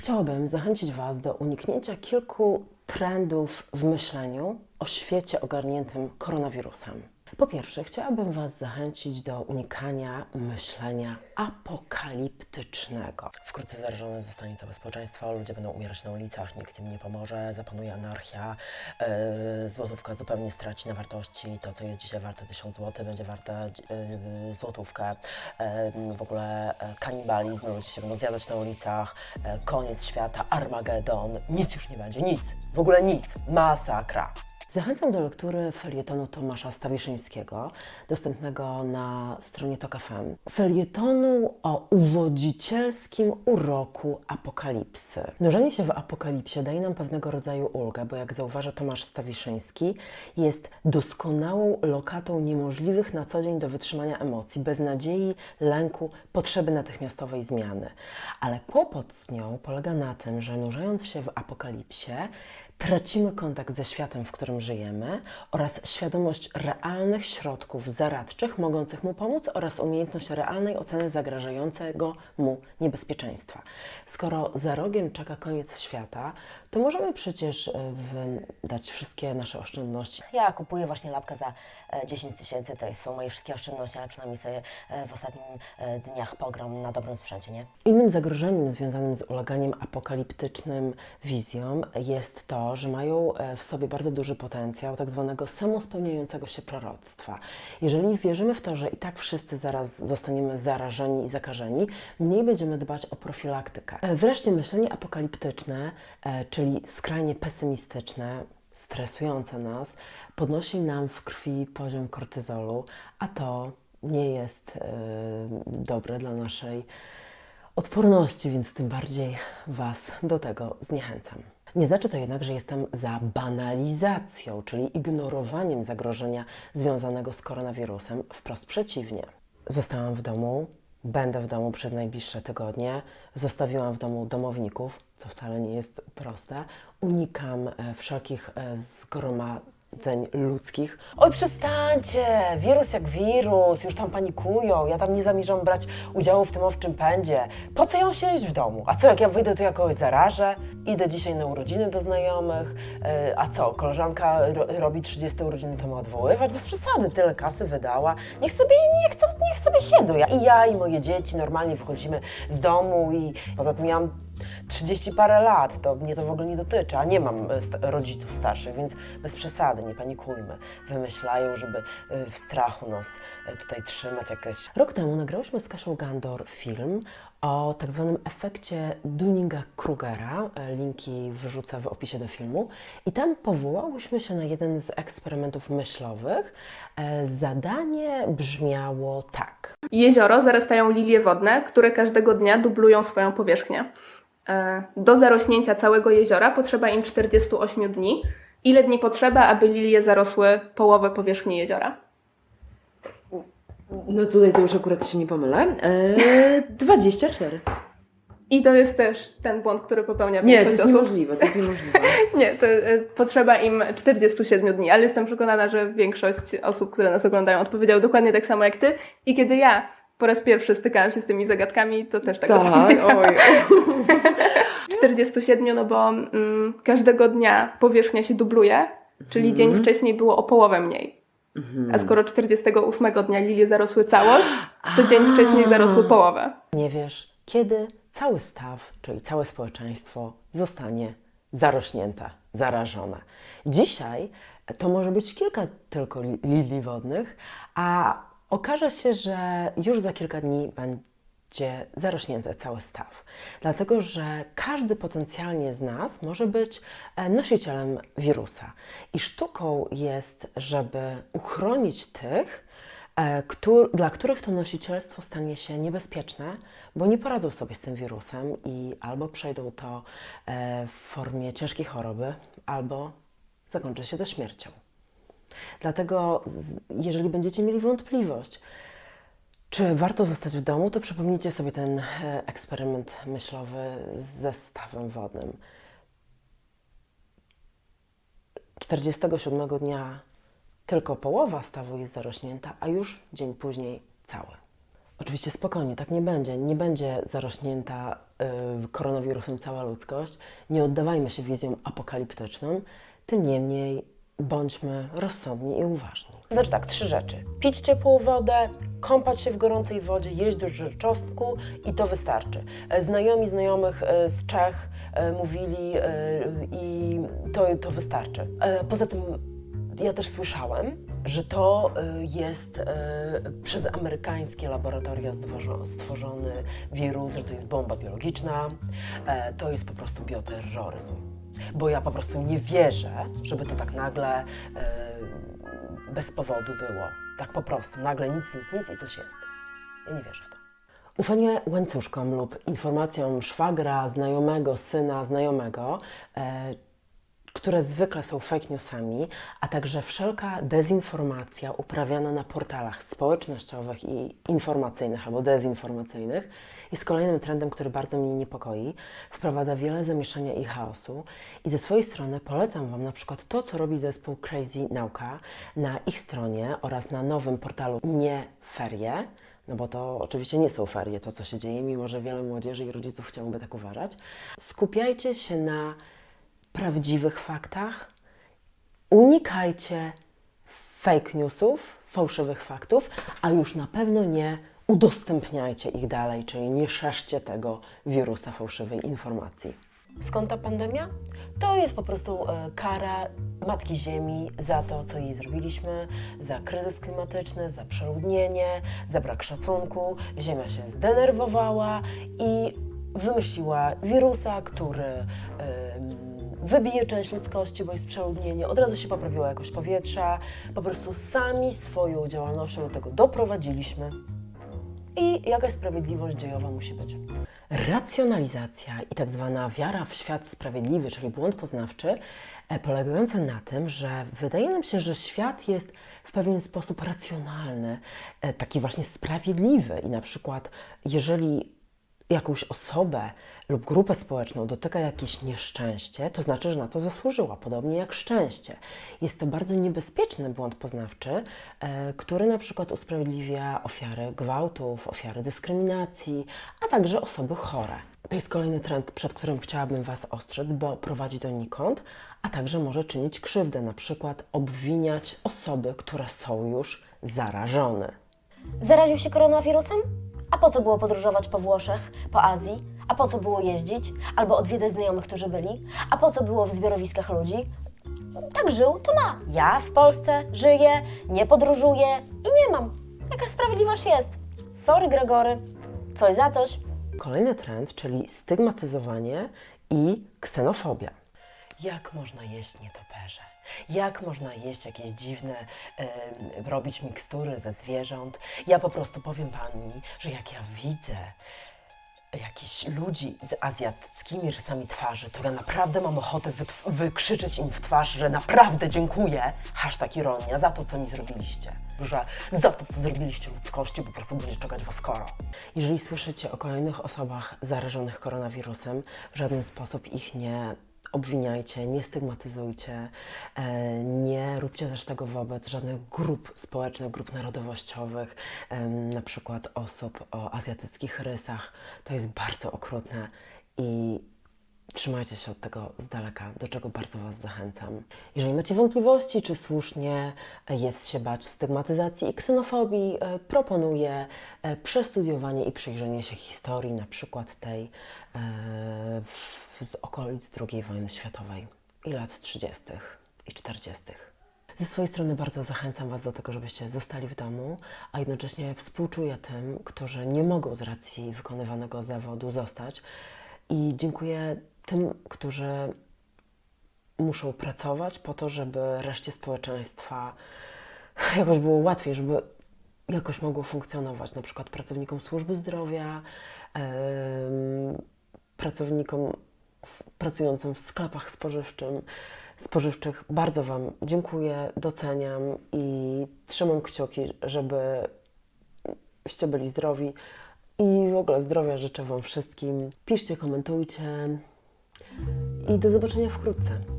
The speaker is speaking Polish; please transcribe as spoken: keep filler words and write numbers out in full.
chciałabym zachęcić Was do uniknięcia kilku trendów w myśleniu o świecie ogarniętym koronawirusem. Po pierwsze, chciałabym Was zachęcić do unikania myślenia apokaliptycznego. Wkrótce zarażone zostanie całe społeczeństwo, ludzie będą umierać na ulicach, nikt im nie pomoże, zapanuje anarchia, yy, złotówka zupełnie straci na wartości, to co jest dzisiaj warte tysiąc złotych będzie warte yy, złotówkę, yy, w ogóle yy, kanibalizm, ludzie się będą zjadać na ulicach, yy, koniec świata, Armagedon, nic już nie będzie, nic, w ogóle nic, masakra. Zachęcam do lektury felietonu Tomasza Stawiszyńskiego, dostępnego na stronie Tok F M. Felietonu o uwodzicielskim uroku apokalipsy. Nurzenie się w apokalipsie daje nam pewnego rodzaju ulgę, bo jak zauważa Tomasz Stawiszyński, jest doskonałą lokatą niemożliwych na co dzień do wytrzymania emocji, beznadziei, lęku, potrzeby natychmiastowej zmiany. Ale kłopot z nią polega na tym, że nurzając się w apokalipsie, tracimy kontakt ze światem, w którym żyjemy oraz świadomość realnych środków zaradczych mogących mu pomóc oraz umiejętność realnej oceny zagrażającego mu niebezpieczeństwa. Skoro za rogiem czeka koniec świata, to możemy przecież wydać wszystkie nasze oszczędności. Ja kupuję właśnie lapkę za dziesięć tysięcy, to są moje wszystkie oszczędności, ale przynajmniej sobie w ostatnich dniach pogram na dobrym sprzęcie, nie? Innym zagrożeniem związanym z uleganiem apokaliptycznym wizjom jest to, że mają w sobie bardzo duży potencjał tak zwanego samospełniającego się proroctwa. Jeżeli wierzymy w to, że i tak wszyscy zaraz zostaniemy zarażeni i zakażeni, mniej będziemy dbać o profilaktykę. Wreszcie myślenie apokaliptyczne, czyli skrajnie pesymistyczne, stresujące nas, podnosi nam w krwi poziom kortyzolu, a to nie jest yy, dobre dla naszej odporności, więc tym bardziej Was do tego zniechęcam. Nie znaczy to jednak, że jestem za banalizacją, czyli ignorowaniem zagrożenia związanego z koronawirusem. Wprost przeciwnie. Zostałam w domu, będę w domu przez najbliższe tygodnie, zostawiłam w domu domowników, co wcale nie jest proste. Unikam wszelkich zgromadzeń ludzkich. Oj, przestańcie! Wirus jak wirus, już tam panikują, ja tam nie zamierzam brać udziału w tym owczym pędzie. Po co ją siedzieć w domu? A co, jak ja wyjdę, to ja kogoś zarażę? Idę dzisiaj na urodziny do znajomych, yy, a co, koleżanka ro robi trzydzieste urodziny, to ma odwoływać? Bez przesady, tyle kasy wydała. Niech sobie, niech, chcą, niech sobie siedzą. Ja, I ja, i moje dzieci normalnie wychodzimy z domu i poza tym ja mam trzydzieści parę lat, to mnie to w ogóle nie dotyczy, a nie mam rodziców starszych, więc bez przesady, nie panikujmy. Wymyślają, żeby w strachu nas tutaj trzymać jakieś... Rok temu nagrałyśmy z Kasią Gandor film o tak zwanym efekcie Dunninga-Krugera. Linki wyrzucę w opisie do filmu. I tam powołałyśmy się na jeden z eksperymentów myślowych. Zadanie brzmiało tak. Jezioro zarastają lilie wodne, które każdego dnia dublują swoją powierzchnię. Do zarośnięcia całego jeziora potrzeba im czterdzieści osiem dni. Ile dni potrzeba, aby lilie zarosły połowę powierzchni jeziora? No tutaj to już akurat się nie pomylę. Eee, dwadzieścia cztery. I to jest też ten błąd, który popełnia Nie, większość to jest osób. niemożliwe, to jest niemożliwe. Nie, to y, potrzeba im czterdzieści siedem dni, ale jestem przekonana, że większość osób, które nas oglądają, odpowiedziały dokładnie tak samo jak Ty. I kiedy ja po raz pierwszy stykałam się z tymi zagadkami, to też tak, tak odpowiedziałam. Oj. czterdzieści siedem, no bo mm, każdego dnia powierzchnia się dubluje, czyli Mhm. dzień wcześniej było o połowę mniej. Mhm. A skoro czterdziestego ósmego dnia lilie zarosły całość, to dzień wcześniej zarosły połowę. Nie wiesz, kiedy cały staw, czyli całe społeczeństwo zostanie zarośnięte, zarażone. Dzisiaj to może być kilka tylko li- lilii wodnych, a okaże się, że już za kilka dni będzie zarośnięty cały staw. Dlatego, że każdy potencjalnie z nas może być nosicielem wirusa. I sztuką jest, żeby uchronić tych, Któr, dla których to nosicielstwo stanie się niebezpieczne, bo nie poradzą sobie z tym wirusem i albo przejdą to w formie ciężkiej choroby, albo zakończy się to śmiercią. Dlatego, jeżeli będziecie mieli wątpliwość, czy warto zostać w domu, to przypomnijcie sobie ten eksperyment myślowy ze stawem wodnym. czterdziestego siódmego dnia tylko połowa stawu jest zarośnięta, a już dzień później cały. Oczywiście spokojnie, tak nie będzie. Nie będzie zarośnięta y, koronawirusem cała ludzkość. Nie oddawajmy się wizjom apokaliptycznym. Tym niemniej bądźmy rozsądni i uważni. Znaczy tak, trzy rzeczy. Pić ciepłą wodę, kąpać się w gorącej wodzie, jeść dużo czosnku i to wystarczy. Znajomi znajomych z Czech mówili i to, to wystarczy. Poza tym ja też słyszałem, że to jest przez amerykańskie laboratoria stworzony wirus, że to jest bomba biologiczna, to jest po prostu bioterroryzm. Bo ja po prostu nie wierzę, żeby to tak nagle bez powodu było. Tak po prostu, nagle nic, nic, nic i coś jest. Ja nie wierzę w to. Ufanie łańcuszkom lub informacjom szwagra, znajomego, syna, znajomego, e, które zwykle są fake newsami, a także wszelka dezinformacja uprawiana na portalach społecznościowych i informacyjnych albo dezinformacyjnych jest kolejnym trendem, który bardzo mnie niepokoi, wprowadza wiele zamieszania i chaosu i ze swojej strony polecam Wam na przykład to, co robi zespół Crazy Nauka na ich stronie oraz na nowym portalu Nie Ferie, no bo to oczywiście nie są ferie, to co się dzieje, mimo że wiele młodzieży i rodziców chciałoby tak uważać. Skupiajcie się na prawdziwych faktach, unikajcie fake newsów, fałszywych faktów, a już na pewno nie udostępniajcie ich dalej, czyli nie szerzcie tego wirusa fałszywej informacji. Skąd ta pandemia? To jest po prostu e, kara Matki Ziemi za to, co jej zrobiliśmy, za kryzys klimatyczny, za przeludnienie, za brak szacunku. Ziemia się zdenerwowała i wymyśliła wirusa, który e, wybije część ludzkości, bo jest przeludnienie, od razu się poprawiła jakość powietrza. Po prostu sami swoją działalnością do tego doprowadziliśmy. I jakaś sprawiedliwość dziejowa musi być. Racjonalizacja i tak zwana wiara w świat sprawiedliwy, czyli błąd poznawczy, polegający na tym, że wydaje nam się, że świat jest w pewien sposób racjonalny, taki właśnie sprawiedliwy i na przykład jeżeli jakąś osobę lub grupę społeczną dotyka jakieś nieszczęście, to znaczy, że na to zasłużyła, podobnie jak szczęście. Jest to bardzo niebezpieczny błąd poznawczy, e, który na przykład usprawiedliwia ofiary gwałtów, ofiary dyskryminacji, a także osoby chore. To jest kolejny trend, przed którym chciałabym Was ostrzec, bo prowadzi donikąd, a także może czynić krzywdę, na przykład obwiniać osoby, które są już zarażone. Zaraził się koronawirusem? A po co było podróżować po Włoszech, po Azji? A po co było jeździć? Albo odwiedzać znajomych, którzy byli? A po co było w zbiorowiskach ludzi? Tak żył, to ma. Ja w Polsce żyję, nie podróżuję i nie mam. Jaka sprawiedliwość jest? Sorry, Gregory. Coś za coś. Kolejny trend, czyli stygmatyzowanie i ksenofobia. Jak można jeść nietoperze? Jak można jeść jakieś dziwne, e, robić mikstury ze zwierząt? Ja po prostu powiem Pani, że jak ja widzę jakichś ludzi z azjatyckimi rysami twarzy, to ja naprawdę mam ochotę wykrzyczeć im w twarz, że naprawdę dziękuję, hashtag ironia, za to, co mi zrobiliście. Że za to, co zrobiliście ludzkości, po prostu będzie czekać Was kara. Jeżeli słyszycie o kolejnych osobach zarażonych koronawirusem, w żaden sposób ich nie obwiniajcie, nie stygmatyzujcie, nie róbcie też tego wobec żadnych grup społecznych, grup narodowościowych, na przykład osób o azjatyckich rysach. To jest bardzo okrutne i trzymajcie się od tego z daleka, do czego bardzo Was zachęcam. Jeżeli macie wątpliwości, czy słusznie jest się bać stygmatyzacji i ksenofobii, proponuję przestudiowanie i przyjrzenie się historii, na przykład tej z okolic drugiej wojny światowej i lat trzydziestych i czterdziestych. Ze swojej strony bardzo zachęcam Was do tego, żebyście zostali w domu, a jednocześnie współczuję tym, którzy nie mogą z racji wykonywanego zawodu zostać. I dziękuję tym, którzy muszą pracować po to, żeby reszcie społeczeństwa jakoś było łatwiej, żeby jakoś mogło funkcjonować. Na przykład pracownikom służby zdrowia, yy, pracownikom w, pracującym w sklepach spożywczym, spożywczych. Bardzo Wam dziękuję, doceniam i trzymam kciuki, żebyście byli zdrowi. I w ogóle zdrowia życzę Wam wszystkim. Piszcie, komentujcie i do zobaczenia wkrótce.